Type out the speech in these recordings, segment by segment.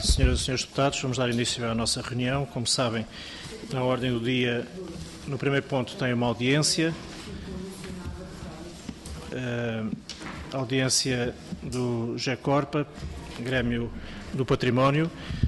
Senhoras e senhores deputados, vamos dar início à nossa reunião. Como sabem, na ordem do dia, no primeiro ponto, tem uma audiência. A audiência do GECORPA, Grêmio do Património.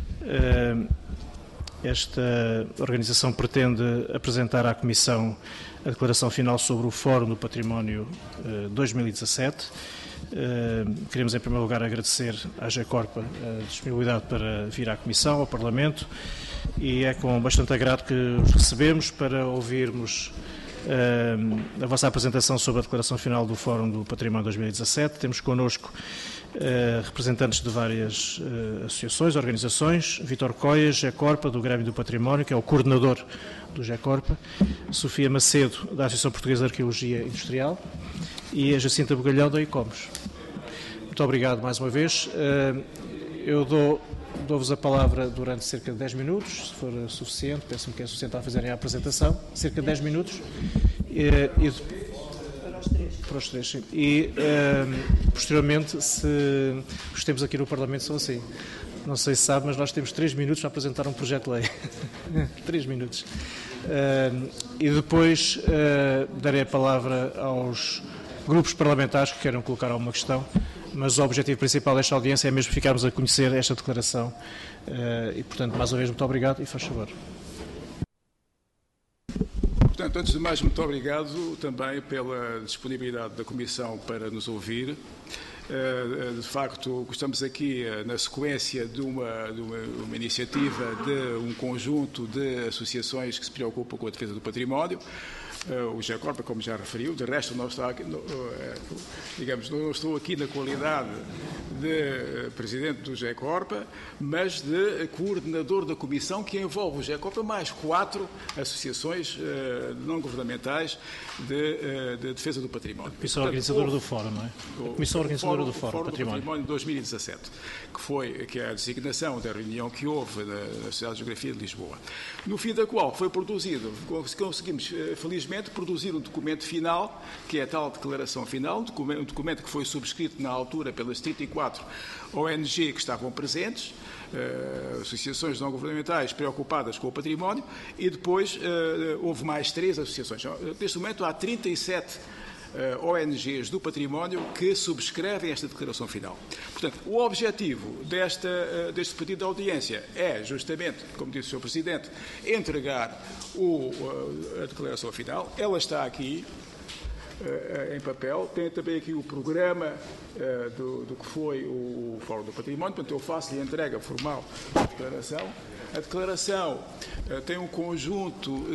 Esta organização pretende apresentar à Comissão a declaração final sobre o Fórum do Património 2017. Queremos, em primeiro lugar, agradecer à GECORPA a disponibilidade para vir à Comissão, ao Parlamento, e é com bastante agrado que os recebemos para ouvirmos a vossa apresentação sobre a declaração final do Fórum do Património 2017. Temos connosco representantes de várias associações, organizações: Vítor Coias, GECORPA, do Grêmio do Património, que é o coordenador do GECORPA, Sofia Macedo, da Associação Portuguesa de Arqueologia Industrial, e a Jacinta Bugalhão, da ICOMOS. Muito obrigado mais uma vez. Eu dou-vos a palavra durante cerca de 10 minutos, se for suficiente, penso-me que é suficiente a fazerem a apresentação, cerca de 10 minutos. Para os três, sim. E, posteriormente, os tempos aqui no Parlamento são assim. Não sei se sabe, mas nós temos 3 minutos para apresentar um projeto de lei. 3 minutos. E depois darei a palavra aos grupos parlamentares que queiram colocar alguma questão, mas o objetivo principal desta audiência é mesmo ficarmos a conhecer esta declaração. E, portanto, mais uma vez, muito obrigado e faz favor. Portanto, antes de mais, muito obrigado também pela disponibilidade da Comissão para nos ouvir. De facto, estamos aqui na sequência de uma iniciativa de um conjunto de associações que se preocupam com a defesa do património. O GECORPA, como já referiu, de resto não está aqui, digamos, não estou aqui na qualidade de presidente do GECORPA, mas de coordenador da comissão que envolve o GECORPA mais 4 associações não governamentais de defesa do património. A Comissão Organizadora do Fórum, não é? A Comissão Organizadora do Fórum Património 2017, que é a designação da reunião que houve na Sociedade de Geografia de Lisboa, no fim da qual foi produzido, conseguimos, felizmente, produzir um documento final, que é a tal declaração final, um documento que foi subscrito na altura pelas 34 ONG que estavam presentes, associações não governamentais preocupadas com o património, e depois houve mais 3 associações. Neste momento há 37 ONGs do património que subscrevem esta declaração final. Portanto, o objetivo deste pedido de audiência é justamente, como disse o Sr. Presidente, entregar a declaração final. Ela está aqui em papel, tem também aqui o programa do que foi o Fórum do Património, portanto eu faço-lhe a entrega formal da declaração. A declaração tem um conjunto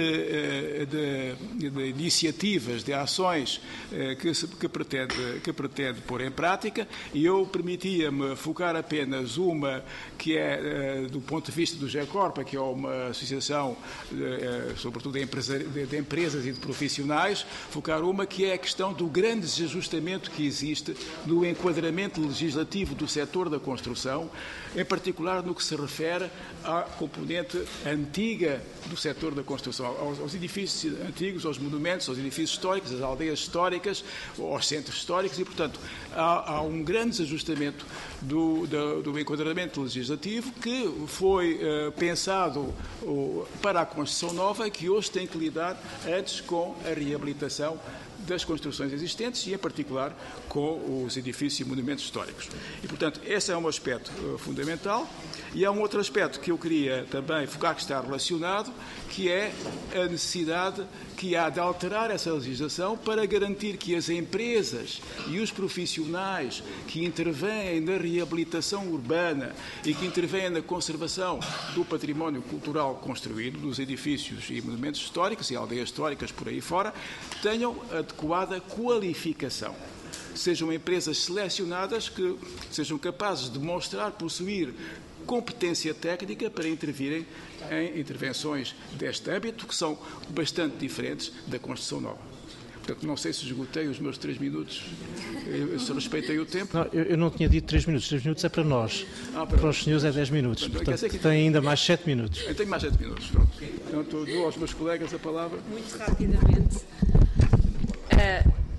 de iniciativas, de ações que pretende pôr em prática, e eu permitia-me focar apenas uma que é, do ponto de vista do GECORPA, que é uma associação, sobretudo de empresas e de profissionais, focar uma que é a questão do grande desajustamento que existe no enquadramento legislativo do setor da construção, em particular no que se refere à componente antiga do setor da construção, aos edifícios antigos, aos monumentos, aos edifícios históricos, às aldeias históricas, aos centros históricos, e, portanto, há um grande desajustamento do enquadramento legislativo que foi pensado para a construção nova, que hoje tem que lidar antes com a reabilitação das construções existentes e, em particular, com os edifícios e monumentos históricos. E, portanto, esse é um aspecto fundamental. E há um outro aspecto que eu queria também focar, que está relacionado, que é a necessidade que há de alterar essa legislação para garantir que as empresas e os profissionais que intervêm na reabilitação urbana e que intervêm na conservação do património cultural construído, dos edifícios e monumentos históricos e aldeias históricas por aí fora, tenham adequada qualificação. Sejam empresas selecionadas que sejam capazes de demonstrar possuir competência técnica para intervirem em intervenções deste âmbito, que são bastante diferentes da construção nova. Portanto, não sei se esgotei os meus 3 minutos, se respeitei o tempo. Não, eu não tinha dito 3 minutos, 3 minutos é para nós. Para os senhores é 10 minutos, portanto tem ainda mais 7 minutos. Eu tenho mais 7 minutos, pronto. Então, dou aos meus colegas a palavra. Muito rapidamente.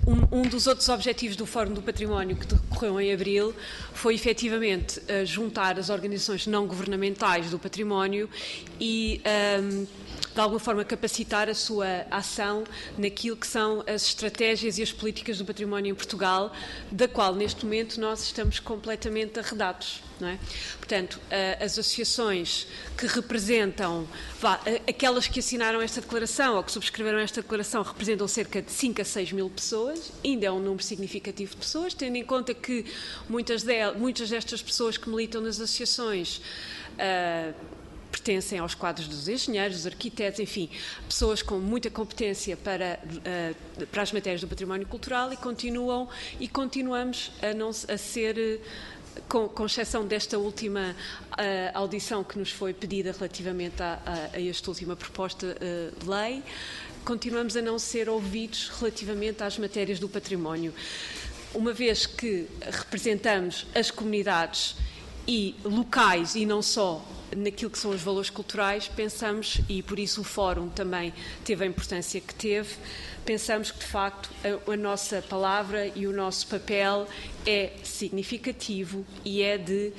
Um dos outros objetivos do Fórum do Património que decorreu em abril foi efetivamente juntar as organizações não governamentais do património e de alguma forma capacitar a sua ação naquilo que são as estratégias e as políticas do património em Portugal, da qual neste momento nós estamos completamente arredados. Não é? Portanto, as associações que representam, aquelas que assinaram esta declaração ou que subscreveram esta declaração, representam cerca de 5 a 6 mil pessoas, ainda é um número significativo de pessoas, tendo em conta que muitas destas pessoas que militam nas associações pertencem aos quadros dos engenheiros, dos arquitetos, enfim, pessoas com muita competência para as matérias do património cultural e continuamos a ser... Com exceção desta última audição que nos foi pedida relativamente a esta última proposta de lei, continuamos a não ser ouvidos relativamente às matérias do património. Uma vez que representamos as comunidades e locais e não só naquilo que são os valores culturais, pensamos, e por isso o Fórum também teve a importância que teve, pensamos que de facto a nossa palavra e o nosso papel é significativo e é de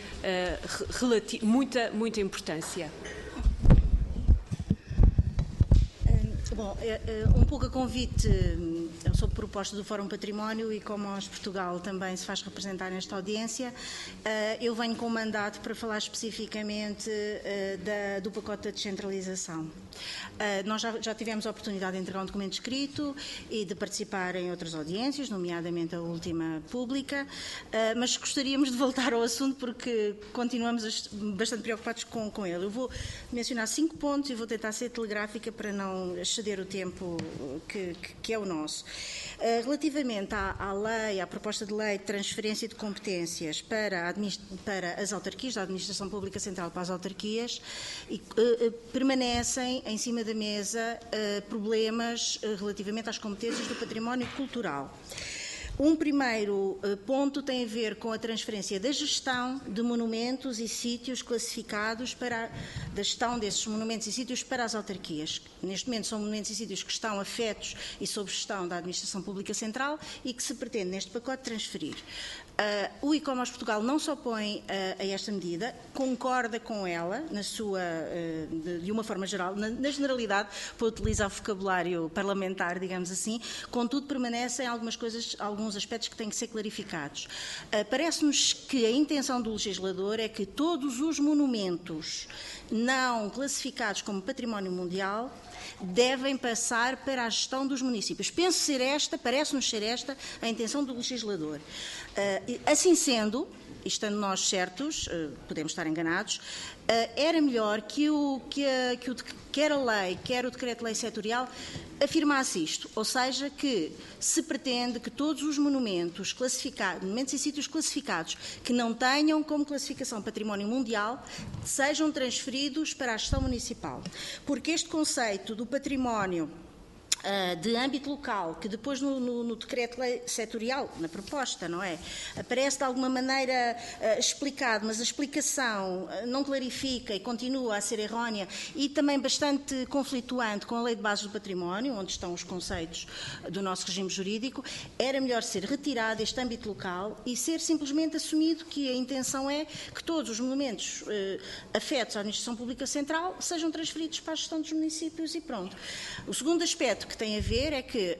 muita importância. Bom, um pouco a convite sob proposta do Fórum Património e como a Portugal também se faz representar nesta audiência, eu venho com um mandato para falar especificamente do pacote da descentralização. Nós já tivemos a oportunidade de entregar um documento escrito e de participar em outras audiências, nomeadamente a última pública, mas gostaríamos de voltar ao assunto porque continuamos bastante preocupados com ele. Eu vou mencionar 5 pontos e vou tentar ser telegráfica para não exceder o tempo que é o nosso. Relativamente à lei, à proposta de lei de transferência de competências para as autarquias, da Administração Pública Central para as autarquias, permanecem em cima da mesa problemas relativamente às competências do património cultural. Um primeiro ponto tem a ver com a transferência da gestão de monumentos e sítios classificados da gestão desses monumentos e sítios para as autarquias. Neste momento são monumentos e sítios que estão afetos e sob gestão da Administração Pública Central e que se pretende neste pacote transferir. O e-commerce Portugal não se opõe a esta medida, concorda com ela de uma forma geral, na generalidade, para utilizar o vocabulário parlamentar, digamos assim, contudo permanecem alguns aspectos que têm que ser clarificados. Parece-nos que a intenção do legislador é que todos os monumentos não classificados como património mundial devem passar para a gestão dos municípios. Parece-nos ser esta a intenção do legislador. Assim sendo, e estando nós certos, podemos estar enganados, era melhor que quer a lei, quer o decreto-lei setorial afirmasse isto, ou seja, que se pretende que todos os monumentos e sítios classificados que não tenham como classificação património mundial sejam transferidos para a gestão municipal. Porque este conceito do património de âmbito local, que depois no decreto-lei setorial, na proposta, não é? Aparece de alguma maneira explicado, mas a explicação não clarifica e continua a ser errónea e também bastante conflituante com a Lei de Bases do Património, onde estão os conceitos do nosso regime jurídico. Era melhor ser retirado este âmbito local e ser simplesmente assumido que a intenção é que todos os monumentos afetos à Administração Pública Central sejam transferidos para a gestão dos municípios e pronto. O segundo aspecto que tem a ver é que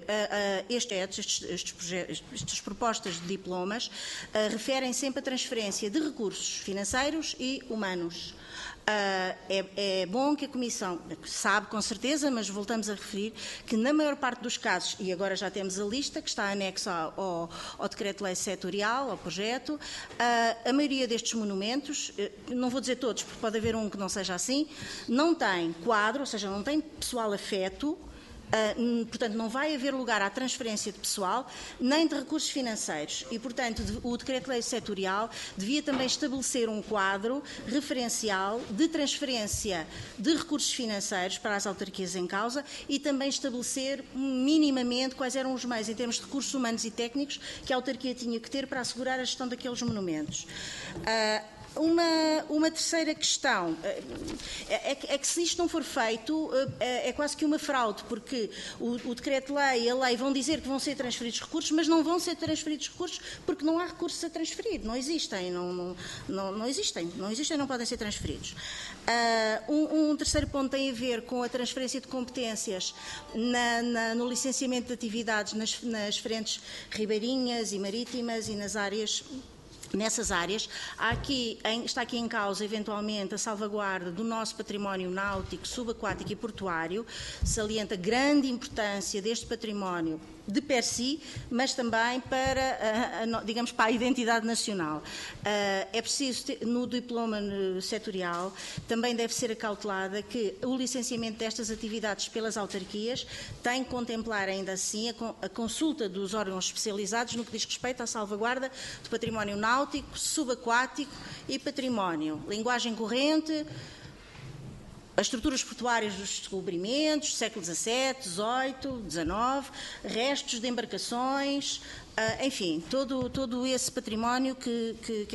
estas propostas de diplomas referem sempre a transferência de recursos financeiros e humanos. É bom que a Comissão sabe com certeza, mas voltamos a referir que na maior parte dos casos, e agora já temos a lista que está anexa ao decreto-lei setorial, ao projeto, a maioria destes monumentos, não vou dizer todos, porque pode haver um que não seja assim, não tem quadro, ou seja, não tem pessoal afeto. Portanto, não vai haver lugar à transferência de pessoal, nem de recursos financeiros. E, portanto, o decreto-lei setorial devia também estabelecer um quadro referencial de transferência de recursos financeiros para as autarquias em causa e também estabelecer minimamente quais eram os meios, em termos de recursos humanos e técnicos, que a autarquia tinha que ter para assegurar a gestão daqueles monumentos. Uma terceira questão é que se isto não for feito é quase que uma fraude, porque o decreto-lei e a lei vão dizer que vão ser transferidos recursos, mas não vão ser transferidos recursos porque não há recursos a transferir, não existem, não existem, não podem ser transferidos. Um terceiro ponto tem a ver com a transferência de competências no licenciamento de atividades nas frentes ribeirinhas e marítimas e nessas áreas. Está aqui em causa, eventualmente, a salvaguarda do nosso património náutico, subaquático e portuário. Salienta a grande importância deste património de per si, mas também para a identidade nacional. É preciso, no diploma setorial, também deve ser acautelada que o licenciamento destas atividades pelas autarquias tem que contemplar, ainda assim, a consulta dos órgãos especializados no que diz respeito à salvaguarda do património náutico, subaquático e património. Linguagem corrente, as estruturas portuárias dos descobrimentos, século XVII, XVIII, XIX, restos de embarcações, enfim, todo esse património que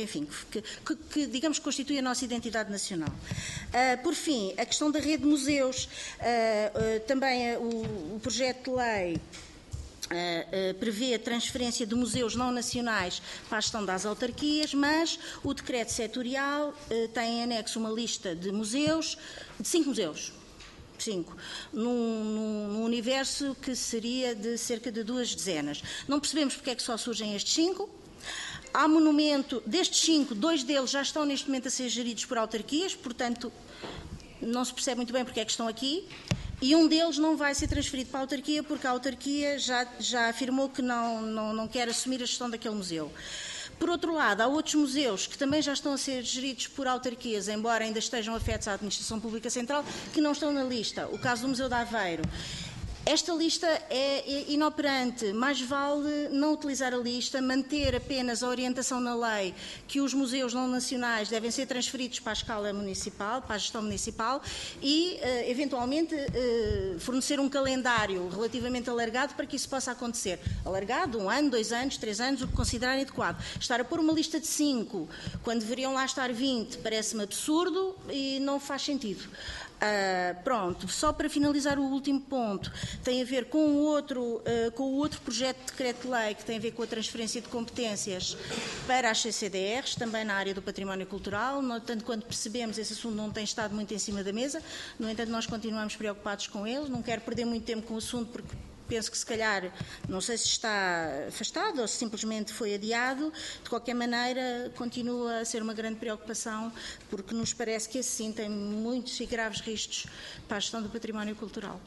digamos, constitui a nossa identidade nacional. Por fim, a questão da rede de museus. Também o projeto de lei prevê a transferência de museus não nacionais para a gestão das autarquias, mas o decreto setorial tem em anexo uma lista de museus, de 5 museus, 5, num universo que seria de cerca de 2 dezenas. Não percebemos porque é que só surgem estes 5. Há monumento, destes 5, 2 deles já estão neste momento a ser geridos por autarquias, portanto não se percebe muito bem porque é que estão aqui. E um deles não vai ser transferido para a autarquia porque a autarquia já afirmou que não quer assumir a gestão daquele museu. Por outro lado, há outros museus que também já estão a ser geridos por autarquias, embora ainda estejam afetos à Administração Pública Central, que não estão na lista. O caso do Museu de Aveiro. Esta lista é inoperante, mais vale não utilizar a lista, manter apenas a orientação na lei que os museus não nacionais devem ser transferidos para a escala municipal, para a gestão municipal e, eventualmente, fornecer um calendário relativamente alargado para que isso possa acontecer. Alargado, 1 ano, 2 anos, 3 anos, o que considerarem adequado. Estar a pôr uma lista de 5, quando deveriam lá estar 20, parece-me absurdo e não faz sentido. Pronto, só para finalizar o último ponto, tem a ver com o outro projeto de decreto-lei que tem a ver com a transferência de competências para as CCDRs, também na área do património cultural. Tanto quanto percebemos, esse assunto não tem estado muito em cima da mesa, no entanto nós continuamos preocupados com ele. Não quero perder muito tempo com o assunto porque penso que se calhar, não sei se está afastado ou se simplesmente foi adiado. De qualquer maneira, continua a ser uma grande preocupação, porque nos parece que esse sim tem muitos e graves riscos para a gestão do património cultural.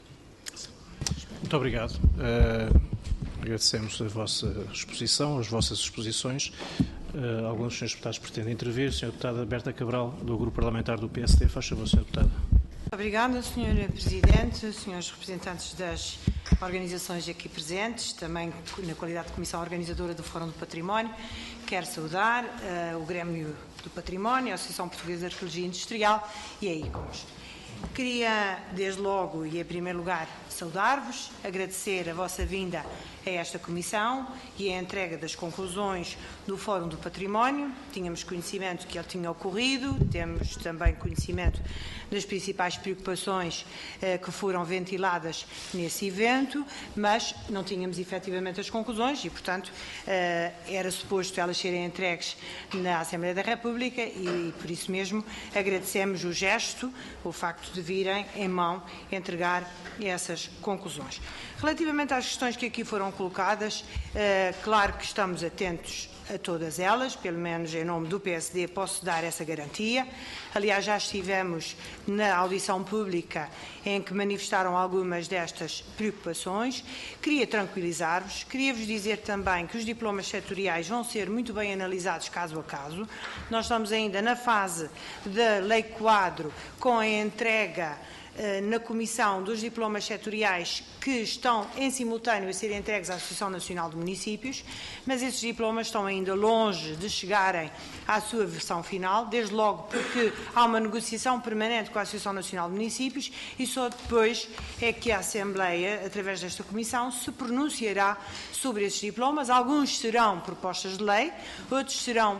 Muito obrigado. Agradecemos a vossa exposição, as vossas exposições. Alguns dos senhores deputados pretendem intervir. Sra. Deputada Berta Cabral, do Grupo Parlamentar do PSD. Faz favor, Sra. Deputada. Obrigada, Sra. Presidente, Srs. representantes das organizações aqui presentes, também na qualidade de Comissão Organizadora do Fórum do Património. Quero saudar o Grêmio do Património, a Associação Portuguesa de Arqueologia Industrial e a ICOMOS. Queria, desde logo e em primeiro lugar, saudar-vos, agradecer a vossa vinda a esta Comissão e a entrega das conclusões do Fórum do Património. Tínhamos conhecimento que ele tinha ocorrido, temos também conhecimento das principais preocupações que foram ventiladas nesse evento, mas não tínhamos efetivamente as conclusões e, portanto, era suposto elas serem entregues na Assembleia da República e, por isso mesmo, agradecemos o gesto, o facto de virem em mão entregar essas conclusões. Relativamente às questões que aqui foram colocadas, claro que estamos atentos a todas elas, pelo menos em nome do PSD posso dar essa garantia. Aliás, já estivemos na audição pública em que manifestaram algumas destas preocupações. Queria tranquilizar-vos, queria-vos dizer também que os diplomas setoriais vão ser muito bem analisados caso a caso. Nós estamos ainda na fase da lei quadro com a entrega na Comissão dos diplomas setoriais que estão em simultâneo a serem entregues à Associação Nacional de Municípios, mas esses diplomas estão ainda longe de chegarem à sua versão final, desde logo porque há uma negociação permanente com a Associação Nacional de Municípios e só depois é que a Assembleia, através desta Comissão, se pronunciará sobre esses diplomas. Alguns serão propostas de lei, outros serão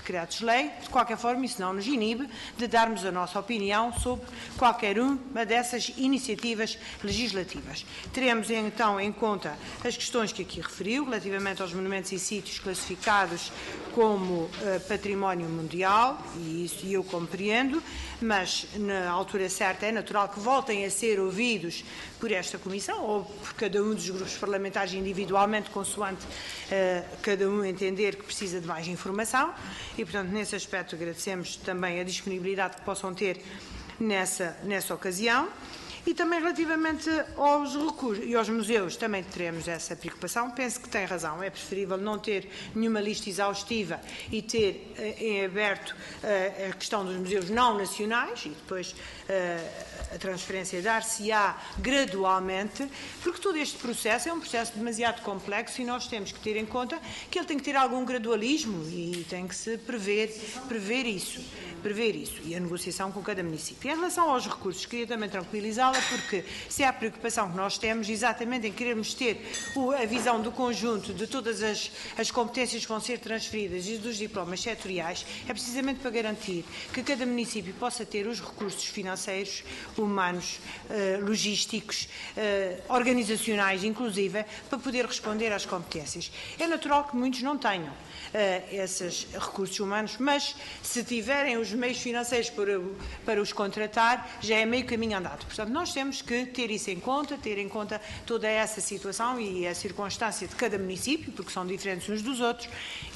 decretos-lei. De qualquer forma, isso não nos inibe de darmos a nossa opinião sobre qualquer uma dessas iniciativas legislativas. Teremos então em conta as questões que aqui referiu, relativamente aos monumentos e sítios classificados como património mundial, e isso eu compreendo, mas na altura certa é natural que voltem a ser ouvidos por esta Comissão ou por cada um dos grupos parlamentares individualmente, consoante cada um entender que precisa de mais informação, e, portanto, nesse aspecto agradecemos também a disponibilidade que possam ter nessa ocasião. E também relativamente aos recursos e aos museus também teremos essa preocupação. Penso que tem razão, é preferível não ter nenhuma lista exaustiva e ter em aberto a questão dos museus não nacionais e depois a transferência dar-se-á gradualmente, porque todo este processo é um processo demasiado complexo e nós temos que ter em conta que ele tem que ter algum gradualismo e tem que se prever isso e a negociação com cada município. Em relação aos recursos, queria também tranquilizá-la, porque se há a preocupação que nós temos exatamente em querermos ter a visão do conjunto de todas as competências que vão ser transferidas e dos diplomas setoriais, é precisamente para garantir que cada município possa ter os recursos financeiros, humanos, logísticos, organizacionais, inclusive, para poder responder às competências. É natural que muitos não tenham esses recursos humanos, mas se tiverem os meios financeiros para os contratar, já é meio caminho andado. Portanto, nós temos que ter isso em conta, ter em conta toda essa situação e a circunstância de cada município, porque são diferentes uns dos outros,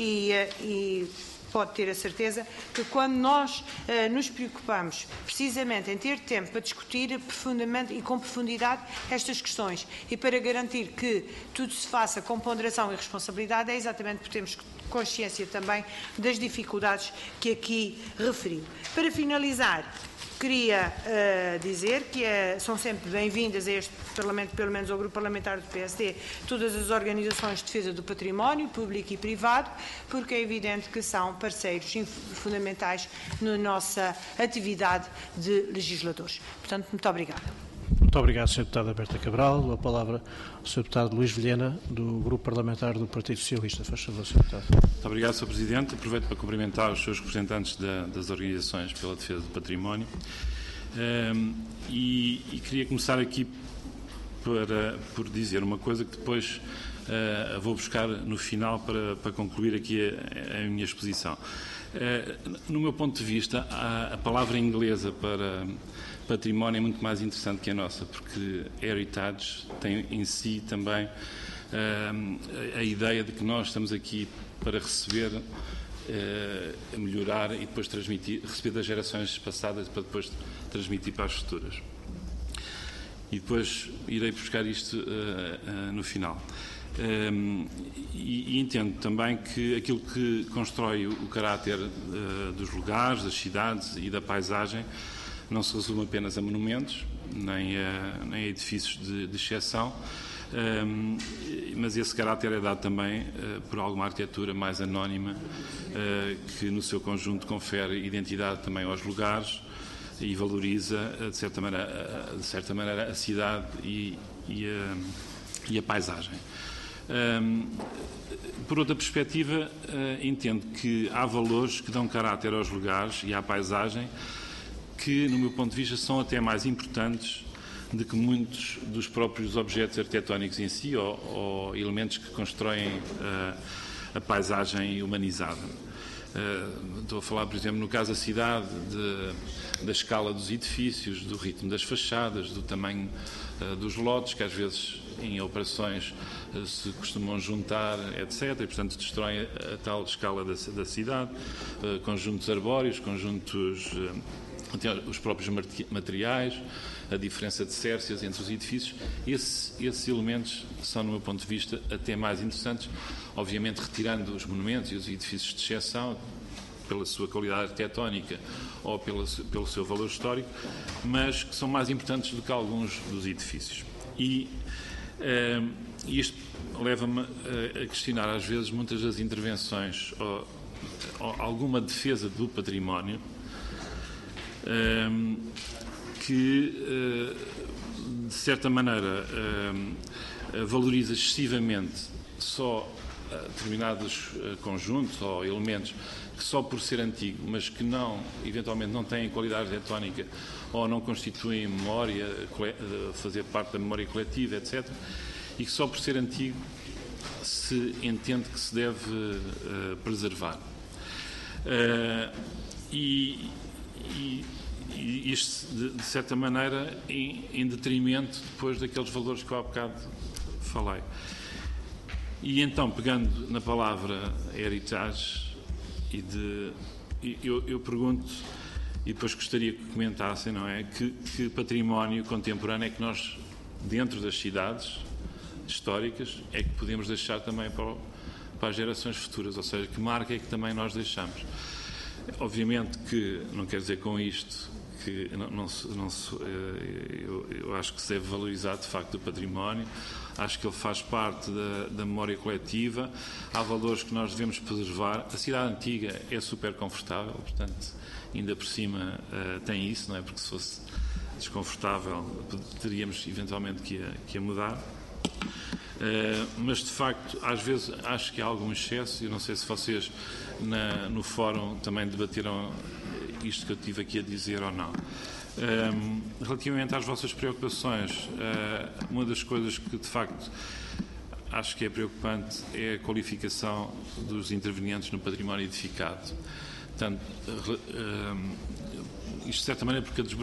e pode ter a certeza que quando nós nos preocupamos precisamente em ter tempo para discutir profundamente e com profundidade estas questões e para garantir que tudo se faça com ponderação e responsabilidade, é exatamente porque temos consciência também das dificuldades que aqui referiu. Para finalizar, queria dizer que são sempre bem-vindas a este Parlamento, pelo menos ao Grupo Parlamentar do PSD, todas as organizações de defesa do património, público e privado, porque é evidente que são parceiros fundamentais na nossa atividade de legisladores. Portanto, muito obrigada. Muito obrigado, Sr. Deputada Berta Cabral. A palavra ao Sr. Deputado Luís Vilhena, do Grupo Parlamentar do Partido Socialista. Faz favor, Sr. Deputado. Muito obrigado, Sr. Presidente. Aproveito para cumprimentar os seus representantes das organizações pela defesa do património. E queria começar aqui por dizer uma coisa que depois vou buscar no final para concluir aqui a minha exposição. No meu ponto de vista, a palavra inglesa para património é muito mais interessante que a nossa, porque heritage tem em si também a ideia de que nós estamos aqui para receber, melhorar e depois transmitir, receber das gerações passadas para depois transmitir para as futuras. E depois irei buscar isto no final. E entendo também que aquilo que constrói o caráter dos lugares, das cidades e da paisagem não se resume apenas a monumentos, nem a edifícios de exceção, mas esse caráter é dado também por alguma arquitetura mais anónima, que no seu conjunto confere identidade também aos lugares e valoriza, de certa maneira a cidade e a paisagem. Por outra perspectiva, entendo que há valores que dão caráter aos lugares e à paisagem que, no meu ponto de vista, são até mais importantes do que muitos dos próprios objetos arquitetónicos em si ou elementos que constroem a paisagem humanizada. Estou a falar, por exemplo, no caso da cidade, da escala dos edifícios, do ritmo das fachadas, do tamanho dos lotes, que às vezes em operações se costumam juntar, etc. E, portanto, destroem a tal escala da cidade, conjuntos arbóreos, conjuntos, até os próprios materiais, a diferença de cércias entre os edifícios. Esses elementos são, no meu ponto de vista, até mais interessantes, obviamente retirando os monumentos e os edifícios de exceção, pela sua qualidade arquitetónica ou pelo seu valor histórico, mas que são mais importantes do que alguns dos edifícios. E isto leva-me a questionar, às vezes, muitas das intervenções ou alguma defesa do património que, de certa maneira, valoriza excessivamente só determinados conjuntos ou elementos que só por ser antigo, mas que eventualmente não têm qualidade arquitetónica ou não constituem memória, fazer parte da memória coletiva, etc., e que só por ser antigo se entende que se deve preservar. Isto, de certa maneira, em detrimento depois daqueles valores que eu há bocado falei. E então, pegando na palavra heritage, eu pergunto, e depois gostaria que comentassem, não é? Que património contemporâneo é que nós, dentro das cidades históricas, é que podemos deixar também para as gerações futuras, ou seja, que marca é que também nós deixamos. Obviamente que não quer dizer com isto que eu acho que se deve valorizar de facto o património, acho que ele faz parte da memória coletiva, há valores que nós devemos preservar. A cidade antiga é super confortável, portanto, ainda por cima tem isso, não é? Porque se fosse desconfortável teríamos eventualmente que a mudar. Mas de facto, às vezes acho que há algum excesso. Eu não sei se vocês no fórum também debateram isto que eu tive aqui a dizer ou não. Relativamente às vossas preocupações, uma das coisas que de facto acho que é preocupante é a qualificação dos intervenientes no património edificado. Portanto, isto de certa maneira porque a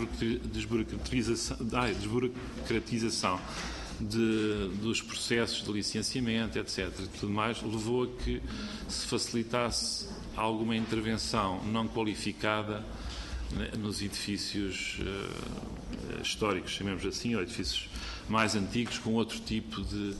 desburocratização dos processos de licenciamento, etc., e tudo mais, levou a que se facilitasse alguma intervenção não qualificada nos edifícios históricos, chamemos assim, ou edifícios mais antigos, com outro tipo de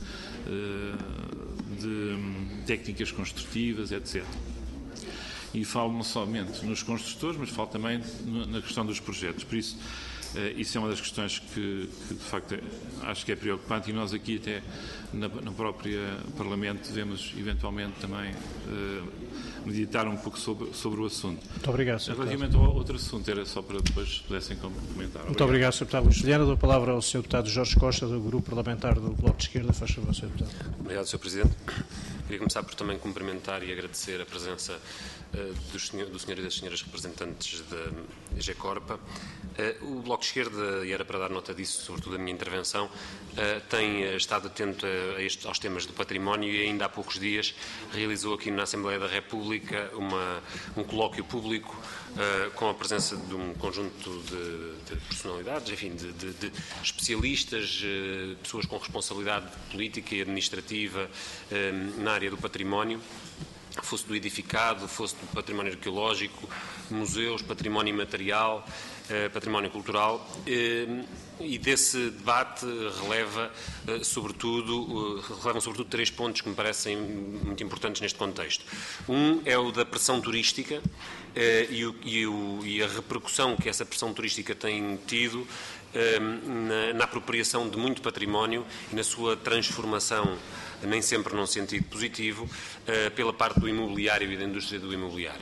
técnicas construtivas, etc. E falo não somente nos construtores, mas falo também na questão dos projetos. Por isso, isso é uma das questões que de facto acho que é preocupante, e nós aqui até no próprio Parlamento devemos eventualmente também meditar um pouco sobre o assunto. Muito obrigado, Sr. Relativamente ao outro assunto, era só para depois pudessem comentar. Muito obrigado, Sr. Deputado Luís Juliana. Dou a palavra ao Sr. Deputado Jorge Costa, do Grupo Parlamentar do Bloco de Esquerda. Faz favor, Sr. Deputado. Obrigado, Sr. Presidente. Queria começar por também cumprimentar e agradecer a presença do Sr. e das Senhoras representantes da GECORPA. O Bloco de Esquerda, e era para dar nota disso, sobretudo a minha intervenção, tem estado atento aos temas do património e ainda há poucos dias realizou aqui na Assembleia da República um colóquio público com a presença de um conjunto de personalidades, enfim, de especialistas, pessoas com responsabilidade política e administrativa na área do património, fosse do edificado, fosse do património arqueológico, museus, património imaterial, património cultural, e desse debate relevam sobretudo 3 pontos que me parecem muito importantes neste contexto. Um é o da pressão turística e a repercussão que essa pressão turística tem tido na apropriação de muito património e na sua transformação, nem sempre num sentido positivo, pela parte do imobiliário e da indústria do imobiliário.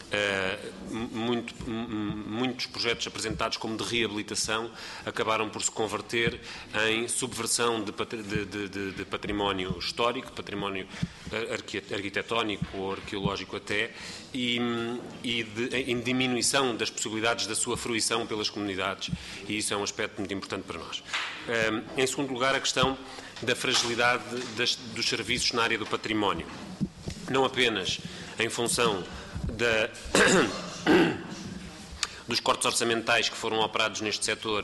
Muitos projetos apresentados como de reabilitação acabaram por se converter em subversão de património histórico, património arquitetónico ou arqueológico até, e em diminuição das possibilidades da sua fruição pelas comunidades, e isso é um aspecto muito importante para nós. Em segundo lugar, a questão da fragilidade dos serviços na área do património, não apenas em função dos cortes orçamentais que foram operados neste setor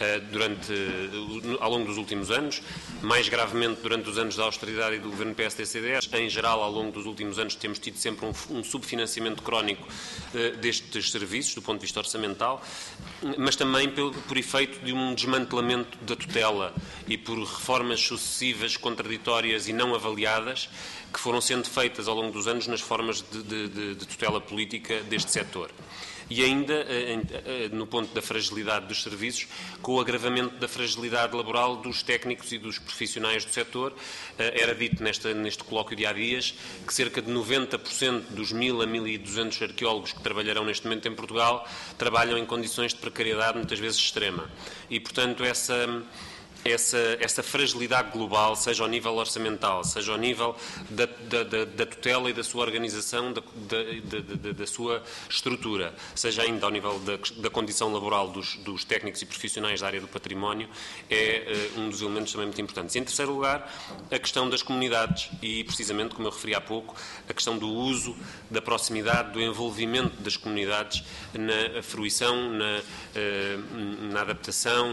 ao longo dos últimos anos, mais gravemente durante os anos da austeridade e do governo PSD-CDS. Em geral, ao longo dos últimos anos, temos tido sempre um subfinanciamento crónico destes serviços, do ponto de vista orçamental, mas também por efeito de um desmantelamento da tutela e por reformas sucessivas, contraditórias e não avaliadas, que foram sendo feitas ao longo dos anos nas formas de tutela política deste setor. E ainda, no ponto da fragilidade dos serviços, com o agravamento da fragilidade laboral dos técnicos e dos profissionais do setor. Era dito neste colóquio de há dias que cerca de 90% dos 1.000 a 1.200 arqueólogos que trabalharão neste momento em Portugal trabalham em condições de precariedade muitas vezes extrema. E, portanto, essa fragilidade global, seja ao nível orçamental, seja ao nível da tutela e da sua organização, da sua estrutura, seja ainda ao nível da condição laboral dos técnicos e profissionais da área do património, é um dos elementos também muito importantes. E, em terceiro lugar, a questão das comunidades e, precisamente, como eu referi há pouco, a questão do uso, da proximidade, do envolvimento das comunidades na fruição, na adaptação,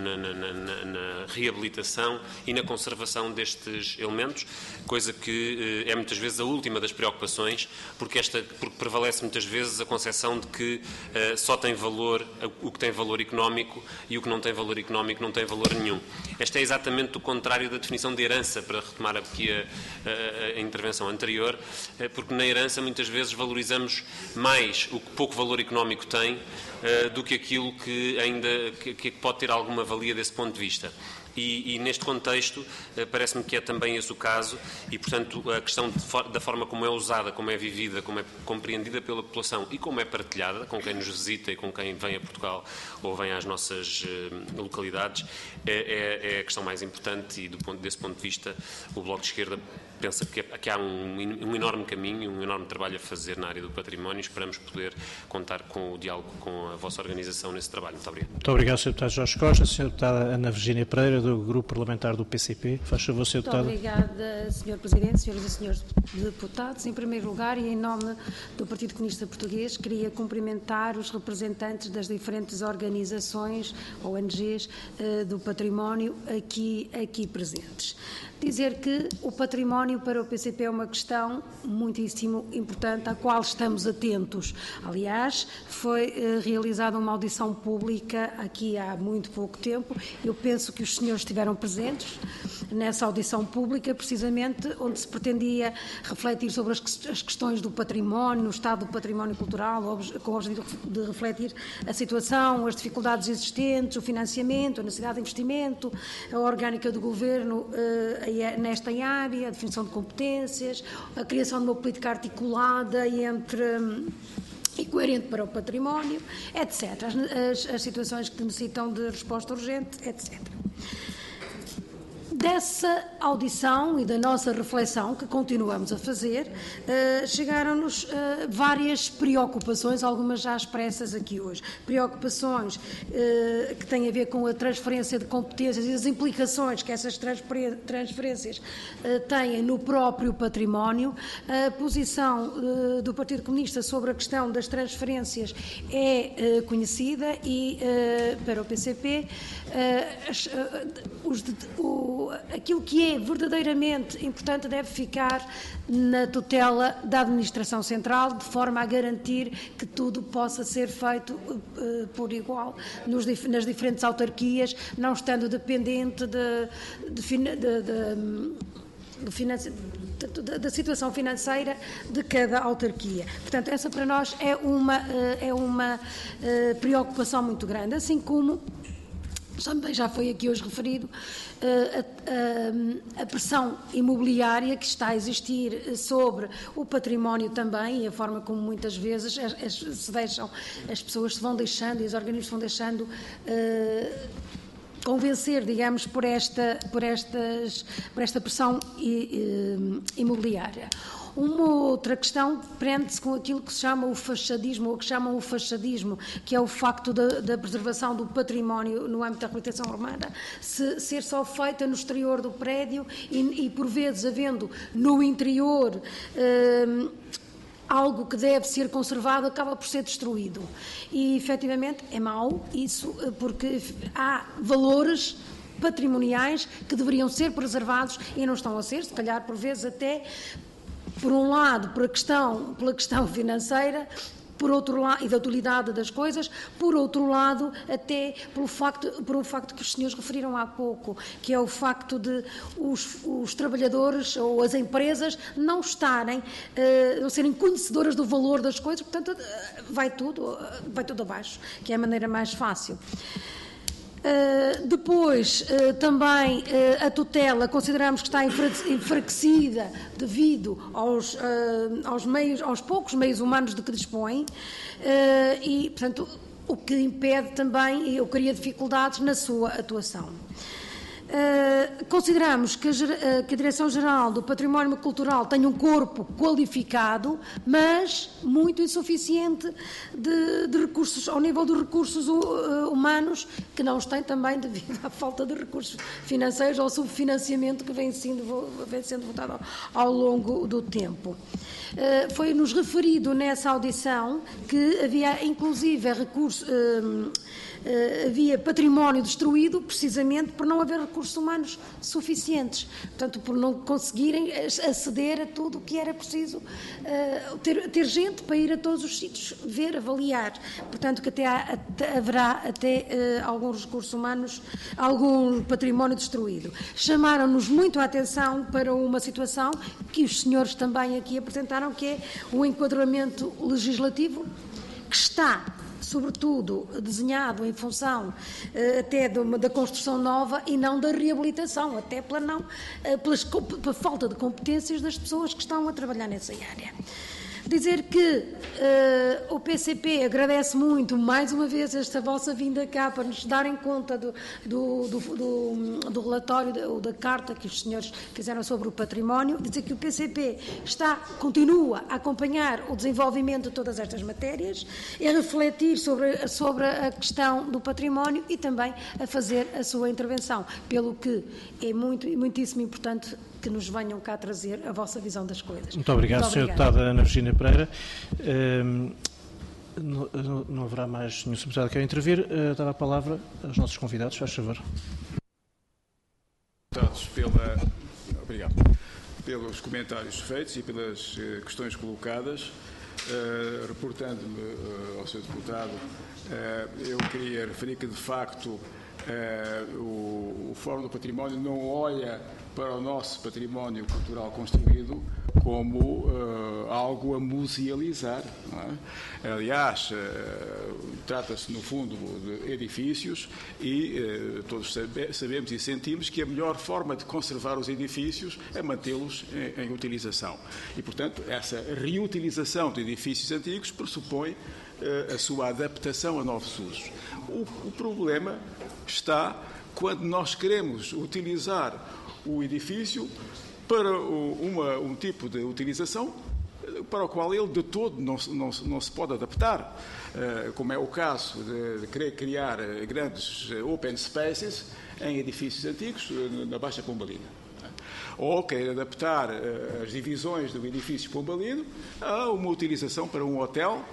na reabilitação e na conservação destes elementos, coisa que é muitas vezes a última das preocupações, porque prevalece muitas vezes a concepção de que só tem valor o que tem valor económico e o que não tem valor económico não tem valor nenhum. Esta é exatamente o contrário da definição de herança, para retomar aqui a intervenção anterior, porque na herança muitas vezes valorizamos mais o que pouco valor económico tem do que aquilo que ainda que pode ter alguma valia desse ponto de vista. E neste contexto parece-me que é também esse o caso e, portanto, a questão da forma como é usada, como é vivida, como é compreendida pela população e como é partilhada com quem nos visita e com quem vem a Portugal ou vem às nossas localidades é a questão mais importante e, desse ponto de vista, o Bloco de Esquerda pensa que há um enorme caminho, um enorme trabalho a fazer na área do património e esperamos poder contar com o diálogo com a vossa organização nesse trabalho. Muito obrigado. Muito obrigado, Sr. Deputado Jorge Costa. Sra. Deputada Ana Virgínia Pereira, do Grupo Parlamentar do PCP. Faz favor, Sr. Deputado. Muito obrigada, Sr. Presidente, Senhoras e Senhores Deputados. Em primeiro lugar, e em nome do Partido Comunista Português, queria cumprimentar os representantes das diferentes organizações, ONGs, do património aqui presentes. Dizer que o património para o PCP é uma questão muitíssimo importante, à qual estamos atentos. Aliás, foi realizada uma audição pública aqui há muito pouco tempo. Eu penso que os senhores estiveram presentes nessa audição pública, precisamente onde se pretendia refletir sobre as questões do património, o estado do património cultural, com o objetivo de refletir a situação, as dificuldades existentes, o financiamento, a necessidade de investimento, a orgânica do governo nesta área, a definição de competências, a criação de uma política articulada e coerente para o património, etc. As situações que necessitam de resposta urgente, etc. Dessa audição e da nossa reflexão, que continuamos a fazer, chegaram-nos várias preocupações, algumas já expressas aqui hoje. Preocupações que têm a ver com a transferência de competências e as implicações que essas transferências têm no próprio património. A posição do Partido Comunista sobre a questão das transferências é conhecida e, para o PCP, aquilo que é verdadeiramente importante deve ficar na tutela da Administração Central, de forma a garantir que tudo possa ser feito por igual nas diferentes autarquias, não estando dependente da situação financeira de cada autarquia. Portanto, essa para nós é uma preocupação muito grande, assim como também já foi aqui hoje referido a pressão imobiliária que está a existir sobre o património também e a forma como muitas vezes as pessoas se vão deixando e os organismos se vão deixando convencer, digamos, por esta pressão imobiliária. Uma outra questão prende-se com aquilo que se chama o fachadismo, ou que chamam o fachadismo, que é o facto da preservação do património no âmbito da reabilitação urbana, ser só feita no exterior do prédio e por vezes havendo no interior algo que deve ser conservado acaba por ser destruído. E, efetivamente, é mau isso, porque há valores patrimoniais que deveriam ser preservados e não estão a ser, se calhar, por vezes, até, por um lado, pela questão financeira, por outro lado, e da utilidade das coisas, por outro lado, até por um facto que os senhores referiram há pouco, que é o facto de os trabalhadores ou as empresas não serem conhecedoras do valor das coisas, portanto, vai tudo abaixo, que é a maneira mais fácil. Depois, também a tutela consideramos que está enfraquecida devido aos poucos meios humanos de que dispõe e, portanto, o que impede também, eu cria dificuldades na sua atuação. Consideramos que a Direção-Geral do Património Cultural tem um corpo qualificado, mas muito insuficiente de recursos, ao nível dos recursos humanos, que não os tem também devido à falta de recursos financeiros ou subfinanciamento que vem sendo votado ao longo do tempo. Foi-nos referido nessa audição que havia, inclusive, havia património destruído precisamente por não haver recursos humanos suficientes, portanto, por não conseguirem aceder a tudo o que era preciso, ter gente para ir a todos os sítios, ver, avaliar, portanto, que haverá alguns recursos humanos, algum património destruído. Chamaram-nos muito a atenção para uma situação que os senhores também aqui apresentaram, que é o enquadramento legislativo, que está sobretudo desenhado em função até da construção nova e não da reabilitação, até pela falta de competências das pessoas que estão a trabalhar nessa área. Dizer que o PCP agradece muito, mais uma vez, esta vossa vinda cá para nos darem conta do relatório, da carta que os senhores fizeram sobre o património. Dizer que o PCP continua a acompanhar o desenvolvimento de todas estas matérias, a refletir sobre a questão do património e também a fazer a sua intervenção, pelo que é muitíssimo importante que nos venham cá trazer a vossa visão das coisas. Muito obrigado, Sra. Deputada Ana Virgínia Pereira. Não haverá mais nenhum deputado que queira intervir. Dava a palavra aos nossos convidados, faz favor. Obrigado pelos comentários feitos e pelas questões colocadas. Reportando-me ao Sr. Deputado, eu queria referir que, de facto, o Fórum do Património não olha para o nosso património cultural construído como algo a musealizar. Não é? Aliás, trata-se, no fundo, de edifícios e todos sabemos e sentimos que a melhor forma de conservar os edifícios é mantê-los em utilização. E, portanto, essa reutilização de edifícios antigos pressupõe a sua adaptação a novos usos. O problema está quando nós queremos utilizar o edifício para um tipo de utilização para o qual ele de todo não se pode adaptar, como é o caso de querer criar grandes open spaces em edifícios antigos na Baixa Pombalina. Ou querer adaptar as divisões do edifício pombalino a uma utilização para um hotel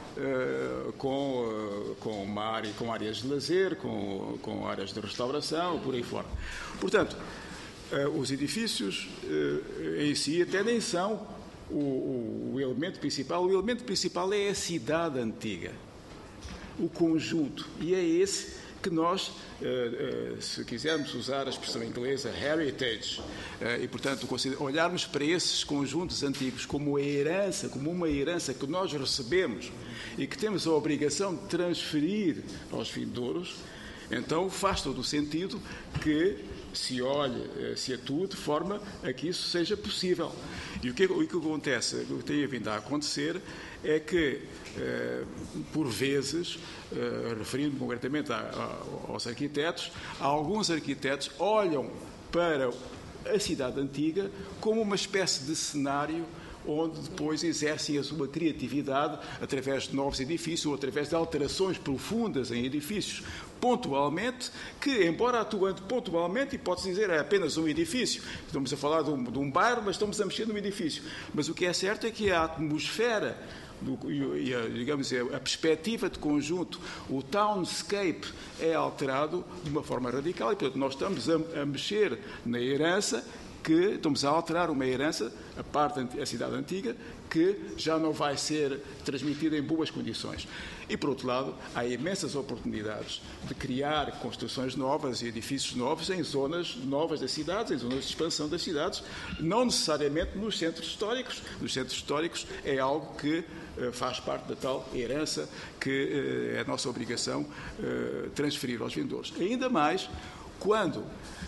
com áreas de lazer, com áreas de restauração, por aí fora. Portanto, os edifícios em si até nem são o elemento principal. O elemento principal é a cidade antiga, o conjunto, e é esse que nós, se quisermos usar a expressão inglesa heritage, e portanto olharmos para esses conjuntos antigos como uma herança que nós recebemos e que temos a obrigação de transferir aos vindouros, então faz todo o sentido que se olhe, se atue de forma a que isso seja possível. E o que acontece, o que tem vindo a acontecer é que, por vezes, referindo-me concretamente aos arquitetos, alguns arquitetos olham para a cidade antiga como uma espécie de cenário onde depois exercem a sua criatividade através de novos edifícios ou através de alterações profundas em edifícios, pontualmente, que, embora atuando pontualmente, e pode-se dizer é apenas um edifício, estamos a falar de um bairro, mas estamos a mexer num edifício. Mas o que é certo é que a atmosfera digamos, a perspectiva de conjunto, o townscape é alterado de uma forma radical e, portanto, nós estamos a mexer na herança, estamos a alterar uma herança, a cidade antiga, que já não vai ser transmitida em boas condições. E, por outro lado, há imensas oportunidades de criar construções novas e edifícios novos em zonas novas das cidades, em zonas de expansão das cidades, não necessariamente nos centros históricos. Nos centros históricos é algo que faz parte da tal herança que é a nossa obrigação transferir aos vindouros. Ainda mais quando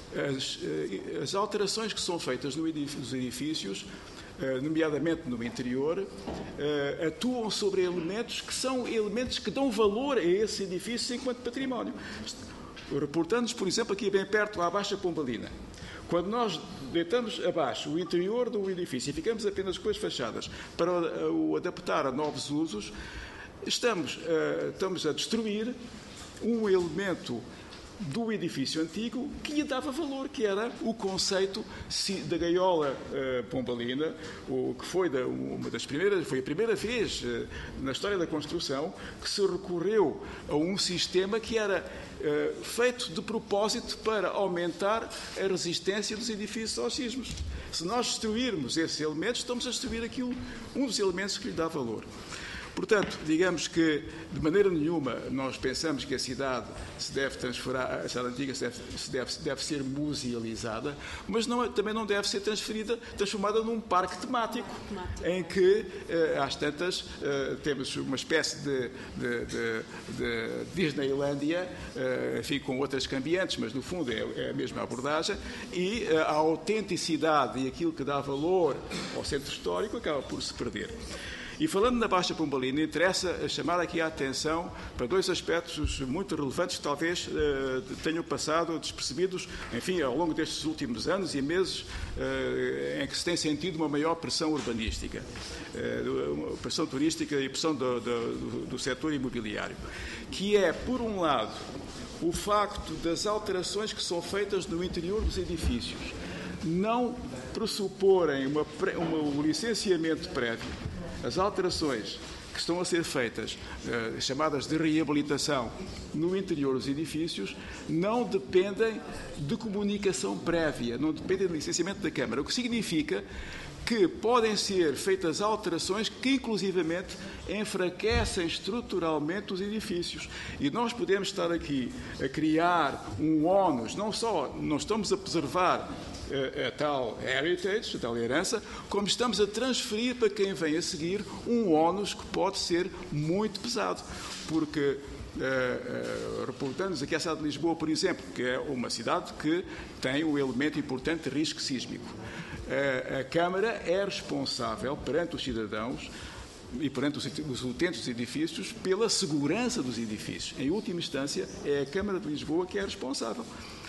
as alterações que são feitas nos edifícios, nomeadamente no interior, atuam sobre elementos que são elementos que dão valor a esse edifício enquanto património. Reportando-nos, por exemplo, aqui bem perto, à Baixa Pombalina. Quando nós deitamos abaixo o interior do edifício e ficamos apenas com as fachadas para o adaptar a novos usos, estamos a destruir um elemento do edifício antigo que lhe dava valor, que era o conceito da gaiola pombalina, que foi foi a primeira vez na história da construção que se recorreu a um sistema que era feito de propósito para aumentar a resistência dos edifícios aos sismos. Se nós destruirmos esses elementos, estamos a destruir um dos elementos que lhe dá valor. Portanto, digamos que, de maneira nenhuma, nós pensamos que a cidade se deve transformar, a cidade antiga deve ser musealizada, mas também não deve ser transformada num parque temático, em que, às tantas, temos uma espécie de Disneylândia, enfim, com outras cambiantes, mas, no fundo, é a mesma abordagem, e a autenticidade e aquilo que dá valor ao centro histórico acaba por se perder. E falando na Baixa Pombalina, interessa chamar aqui a atenção para dois aspectos muito relevantes que talvez tenham passado despercebidos, enfim, ao longo destes últimos anos e meses em que se tem sentido uma maior pressão urbanística, pressão turística e pressão do setor imobiliário, que é, por um lado, o facto das alterações que são feitas no interior dos edifícios não pressuporem um licenciamento prévio. As alterações que estão a ser feitas, chamadas de reabilitação, no interior dos edifícios, não dependem de comunicação prévia, não dependem do licenciamento da Câmara, o que significa que podem ser feitas alterações que, inclusivamente, enfraquecem estruturalmente os edifícios. E nós podemos estar aqui a criar um ónus, não estamos a preservar a tal heritage, a tal herança, como estamos a transferir para quem vem a seguir um ónus que pode ser muito pesado, porque reportamos aqui a cidade de Lisboa, por exemplo, que é uma cidade que tem um elemento importante de risco sísmico. A Câmara é responsável perante os cidadãos e perante os utentes dos edifícios pela segurança dos edifícios. Em última instância, é a Câmara de Lisboa que é responsável.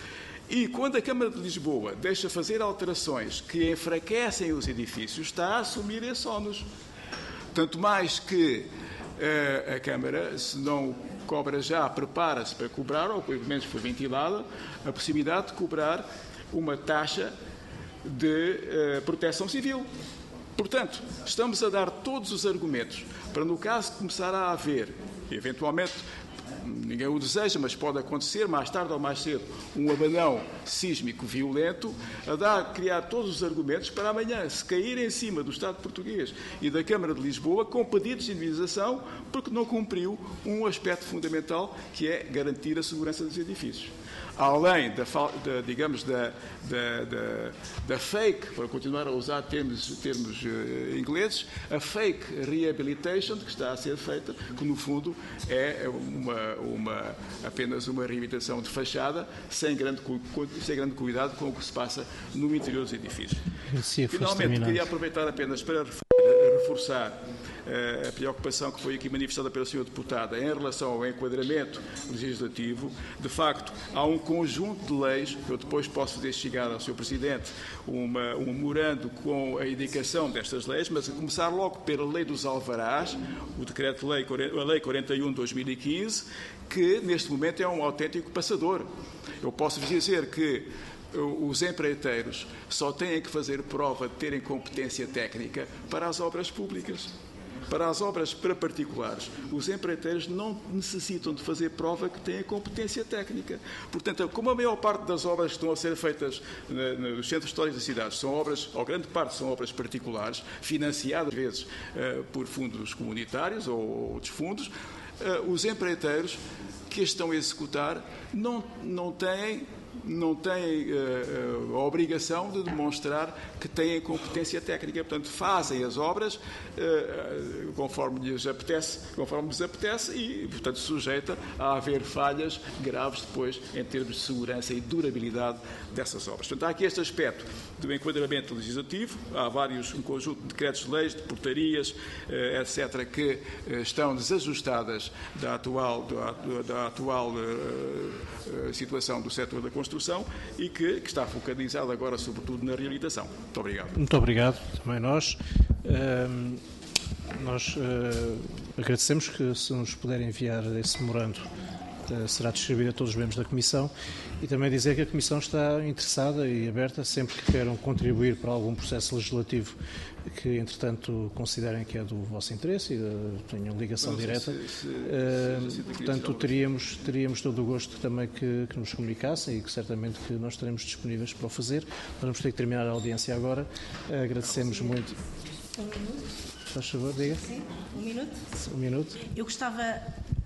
E quando a Câmara de Lisboa deixa fazer alterações que enfraquecem os edifícios, está a assumir esse ónus. Tanto mais que a Câmara, se não cobra já, prepara-se para cobrar, ou pelo menos foi ventilada, a possibilidade de cobrar uma taxa de proteção civil. Portanto, estamos a dar todos os argumentos para, no caso de começar a haver, eventualmente, ninguém o deseja, mas pode acontecer, mais tarde ou mais cedo, um abanão sísmico violento, criar todos os argumentos para amanhã se cair em cima do Estado português e da Câmara de Lisboa com pedidos de indemnização porque não cumpriu um aspecto fundamental, que é garantir a segurança dos edifícios. Além da fake, para continuar a usar termos ingleses, a fake rehabilitation que está a ser feita, que no fundo é apenas uma reabilitação de fachada, sem grande cuidado com o que se passa no interior dos edifícios. Finalmente, queria aproveitar apenas para reforçar a preocupação que foi aqui manifestada pela Sra. Deputada em relação ao enquadramento legislativo. De facto, há um conjunto de leis, que eu depois posso fazer chegar ao Sr. Presidente um memorando com a indicação destas leis, mas a começar logo pela Lei dos Alvarás, a Lei 41 de 2015, que neste momento é um autêntico passador. Eu posso vos dizer que os empreiteiros só têm que fazer prova de terem competência técnica para as obras públicas. Para as obras para particulares, os empreiteiros não necessitam de fazer prova que têm competência técnica. Portanto, como a maior parte das obras que estão a ser feitas nos centros históricos das cidades são obras, ou grande parte são obras particulares, financiadas às vezes por fundos comunitários ou outros fundos, os empreiteiros que as estão a executar não têm a obrigação de demonstrar que têm competência técnica. Portanto, fazem as obras conforme lhes apetece e, portanto, sujeita a haver falhas graves depois em termos de segurança e durabilidade dessas obras. Portanto, há aqui este aspecto do enquadramento legislativo. Há um conjunto de decretos-leis, de portarias, etc., que estão desajustadas da atual situação do setor da construção e que está focalizado agora, sobretudo, na reabilitação. Muito obrigado. Muito obrigado, também nós. Nós agradecemos que, se nos puderem enviar esse memorando, será distribuído a todos os membros da Comissão, e também dizer que a Comissão está interessada e aberta sempre que queiram contribuir para algum processo legislativo que, entretanto, considerem que é do vosso interesse e tenham ligação direta. Portanto, teríamos todo o gosto também que nos comunicassem, e que certamente que nós estaremos disponíveis para o fazer. Nós vamos ter que terminar a audiência agora. Agradecemos muito. Um minuto. Faz favor, diga. Sim, um minuto. Um minuto. Eu gostava,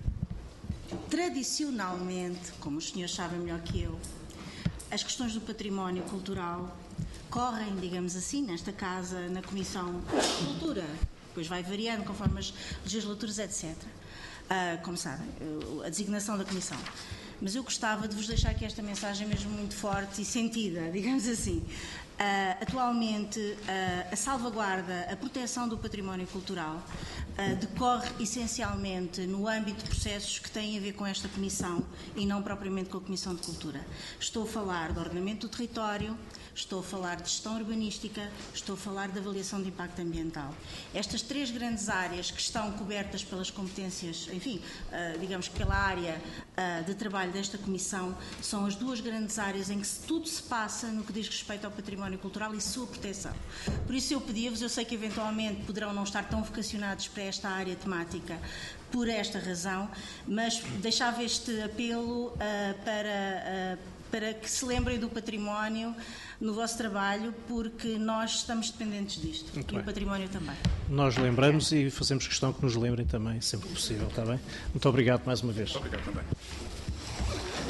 tradicionalmente, como os senhores sabem melhor que eu, as questões do património cultural correm, digamos assim, nesta casa, na Comissão de Cultura. Depois vai variando conforme as legislaturas, etc. Como sabem, a designação da Comissão. Mas eu gostava de vos deixar aqui esta mensagem mesmo muito forte e sentida, digamos assim. Atualmente, a salvaguarda, a proteção do património cultural decorre essencialmente no âmbito de processos que têm a ver com esta Comissão e não propriamente com a Comissão de Cultura. Estou a falar do ordenamento do território, estou a falar de gestão urbanística, estou a falar de avaliação de impacto ambiental. Estas três grandes áreas que estão cobertas pelas competências, enfim, digamos que pela área de trabalho desta Comissão, são as duas grandes áreas em que tudo se passa no que diz respeito ao património cultural e sua proteção. Por isso eu pedia-vos, eu sei que eventualmente poderão não estar tão vocacionados para esta área temática por esta razão, mas deixava este apelo para que se lembrem do património no vosso trabalho, porque nós estamos dependentes disto. Muito e bem. O património também. Nós lembramos e fazemos questão que nos lembrem também, sempre que possível, está bem? Muito obrigado mais uma vez. Muito obrigado também.